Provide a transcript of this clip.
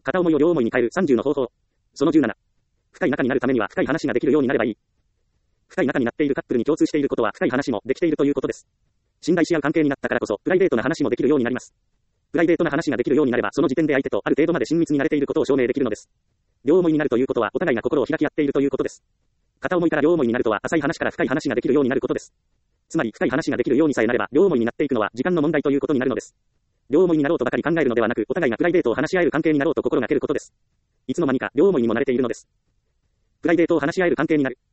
片思いを両思いに変える30の方法。その17。深い仲になるためには深い話ができるようになればいい。深い仲になっているカップルに共通していることは深い話もできているということです。信頼し合う関係になったからこそ、プライベートな話もできるようになります。プライベートな話ができるようになれば、その時点で相手とある程度まで親密になれていることを証明できるのです。両思いになるということは、お互いが心を開き合っているということです。片思いから両思いになるとは、浅い話から深い話ができるようになることです。つまり、深い話ができるようにさえなれば、両思いになっていくのは時間の問題ということになるのです。両思いになろうとばかり考えるのではなく、お互いがプライベートを話し合える関係になろうと心がけることです。いつの間にか、両思いにもなれているのです。プライベートを話し合える関係になる。